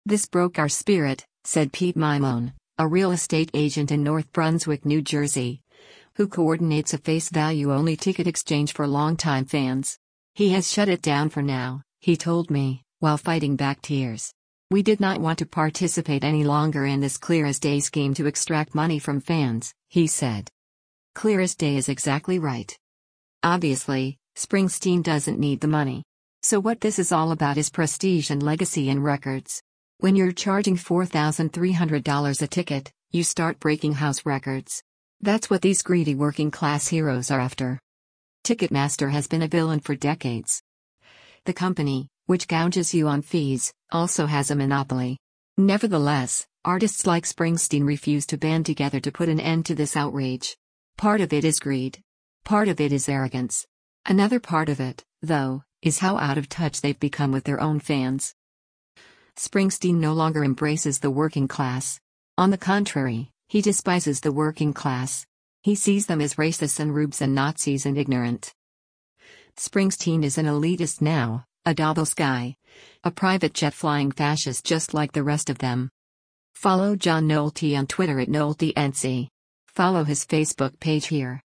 "This broke our spirit," said Pete Mimone, a real estate agent in North Brunswick, New Jersey, who coordinates a face-value-only ticket exchange for longtime fans. "He has shut it down for now," he told me, while fighting back tears. "We did not want to participate any longer in this clear-as-day scheme to extract money from fans," he said. Clear as day is exactly right. Obviously, Springsteen doesn't need the money. So what this is all about is prestige and legacy and records. When you're charging $4,300 a ticket, you start breaking house records. That's what these greedy working-class heroes are after. Ticketmaster has been a villain for decades. The company, which gouges you on fees, also has a monopoly. Nevertheless, artists like Springsteen refuse to band together to put an end to this outrage. Part of it is greed. Part of it is arrogance. Another part of it, though, is how out of touch they've become with their own fans. Springsteen no longer embraces the working class. On the contrary, he despises the working class. He sees them as racists and rubes and Nazis and ignorant. Springsteen is an elitist now, a Davos guy. A private jet-flying fascist just like the rest of them. Follow John Nolte on Twitter at NolteNC. Follow his Facebook page here.